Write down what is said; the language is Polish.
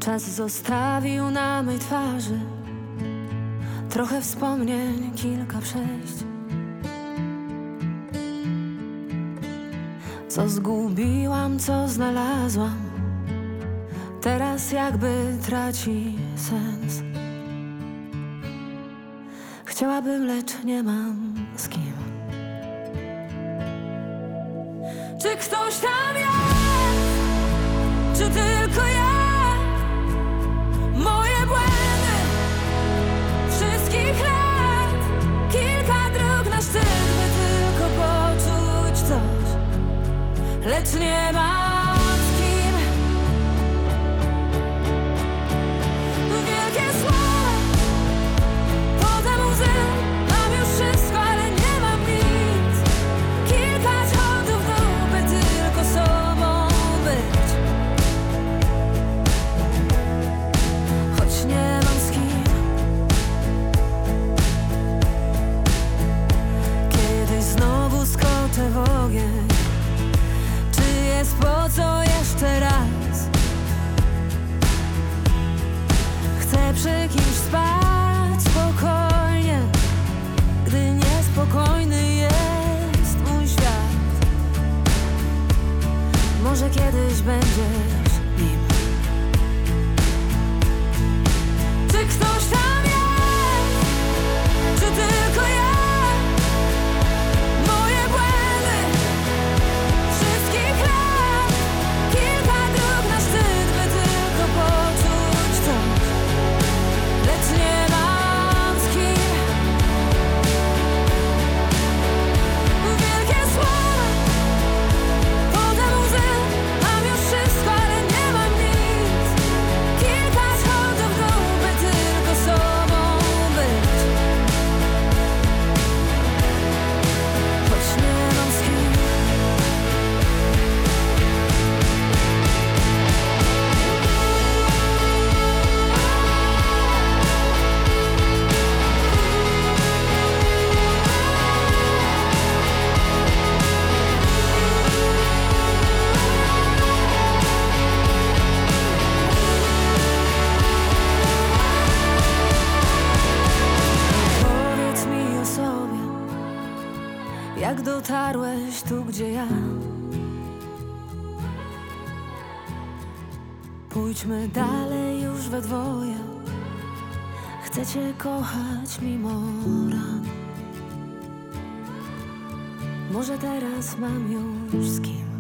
Czas zostawił na mej twarzy trochę wspomnień, kilka przejść. Co zgubiłam, co znalazłam, teraz jakby traci sens. Chciałabym, lecz nie mam z kim. Czy ktoś tam jest? Czy tylko ja? Moje błędy wszystkich lat, kilka dróg na szczyt, by tylko poczuć coś, lecz nie mam z kim. Wielkie słowa, potem łzy, mam już wszystko, ale nie mam nic. Kilka schodów w dół, by tylko sobą być, choć nie mam z kim. Kiedyś znowu skoczę w ogień. Czy jest po co jeszcze raz? Chcę przy kimś spać spokojnie, gdy niespokojny jest mój świat. Może kiedyś będziesz nim. Czy ktoś tam jest? Czy tylko ja? Moje błędy wszystkich lat, kilka dróg na szczyt, by tylko poczuć coś, lecz nie mam z kim. Wielkie słowa, potem łzy, mam już wszystko, ale nie mam nic. Kilka schodów w dół, by tylko sobą być, choć nie mam z kim. Powiedz mi o sobie, jak dotarłeś tu, gdzie ja. Pójdźmy dalej już we dwoje. Chcę cię kochać mimo ran. Może teraz mam już z kim.